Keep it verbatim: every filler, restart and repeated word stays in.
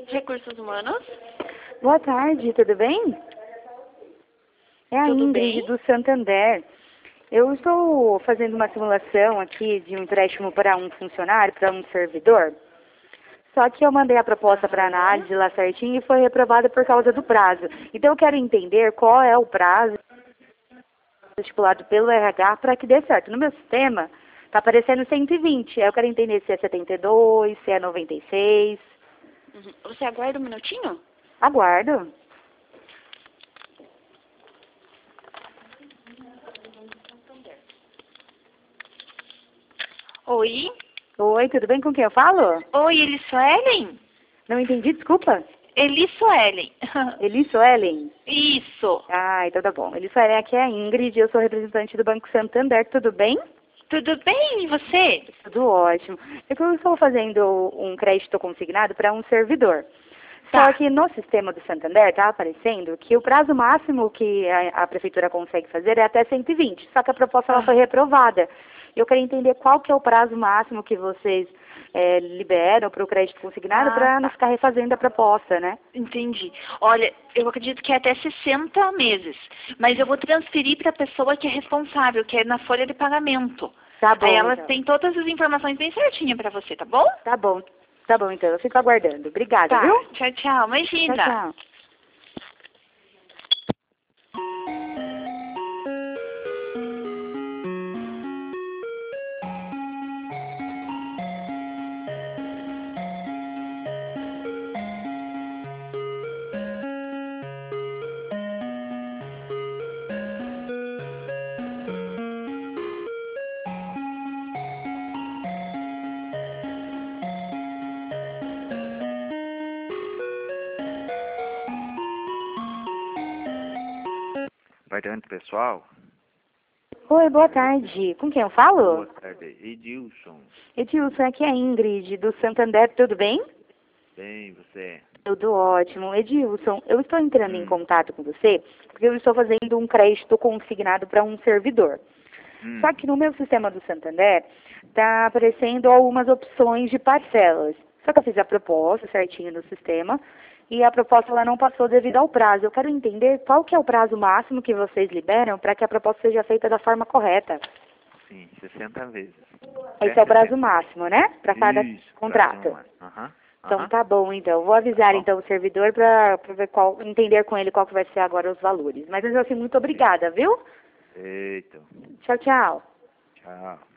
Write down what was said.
Recursos Humanos. Boa tarde, tudo bem? É a Tudo Ingrid bem? do Santander. Eu estou fazendo uma simulação aqui de um empréstimo para um funcionário, para um servidor. Só que eu mandei a proposta para análise lá certinho e foi reprovada por causa do prazo. Então eu quero entender qual é o prazo estipulado pelo R H para que dê certo. No meu sistema está aparecendo cento e vinte. Eu quero entender se é setenta e dois, se é noventa e seis. Uhum. Você aguarda um minutinho? Aguardo. Oi? Oi, tudo bem? Com quem eu falo? Oi, Elissuelen? Não entendi, desculpa. Elissuelen. Elissuelen. Isso. Ah, então tá bom. Elissuelen, aqui é a Ingrid, eu sou representante do Banco Santander, tudo bem? Tudo bem, e você? Tudo ótimo. É que eu estou fazendo um crédito consignado para um servidor. Tá. Só que no sistema do Santander está aparecendo que o prazo máximo que a, a prefeitura consegue fazer é até cento e vinte. Só que a proposta ela Ah. foi reprovada. Eu queria entender qual que é o prazo máximo que vocês é, liberam para o crédito consignado Ah, para não tá. ficar refazendo a proposta, né? Entendi. Olha, eu acredito que é até sessenta meses, mas eu vou transferir para a pessoa que é responsável, que é na folha de pagamento. Tá bom, Aí ela então. tem todas as informações bem certinhas para você, tá bom? Tá bom. Tá bom, então. Eu fico aguardando. Obrigada, Tá. viu? Tchau, tchau. Imagina. Tchau, tchau. Apartamento pessoal? Oi, boa tarde. Com quem eu falo? Boa tarde. Edilson. Edilson, aqui é a Ingrid, do Santander, tudo bem? Bem, você? Tudo ótimo. Edilson, eu estou entrando em Hum. contato com você porque eu estou fazendo um crédito consignado para um servidor. Hum. Só que no meu sistema do Santander está aparecendo algumas opções de parcelas. Só que eu fiz a proposta certinho no sistema e a proposta ela não passou devido ao prazo. Eu quero entender qual que é o prazo máximo que vocês liberam para que a proposta seja feita da forma correta. Sim, sessenta vezes. Esse é o prazo máximo, né? Para cada Isso, contrato. prazo Aham. Então Aham. tá bom, então. Vou avisar Bom. então o servidor para ver qual, entender com ele qual que vai ser agora os valores. Mas assim, muito obrigada, viu? Eita. Tchau, tchau. Tchau.